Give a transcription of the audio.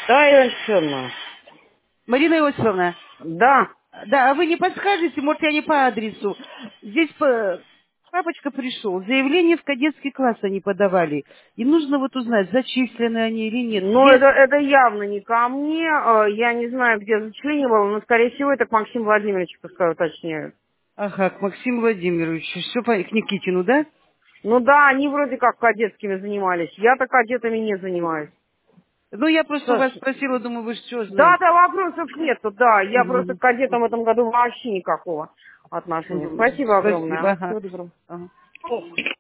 Да, Ирина Федоровна. Марина Иосифовна, Да. да, а вы не подскажете, может, я не по адресу. Здесь папочка пришел, заявление в кадетский класс они подавали. И нужно вот узнать, зачислены они или нет. Но Где? это явно не ко мне. Я не знаю, где зачисление было, но, скорее всего, это к Максиму Владимировичу, пускай уточняют. Ага, к Максиму Владимировичу. Все к Никитину, да? Ну да, они вроде как кадетскими занимались. Я-то кадетами не занимаюсь. Ну, я просто у вас Саша. спросила, думаю, вы что Да, знаете. да, вопросов нету, да. Я просто к Мгм. кадетам в этом году вообще никакого отношения. Мгм. Спасибо огромное. Спасибо, А? ага. Всего доброго. Ага.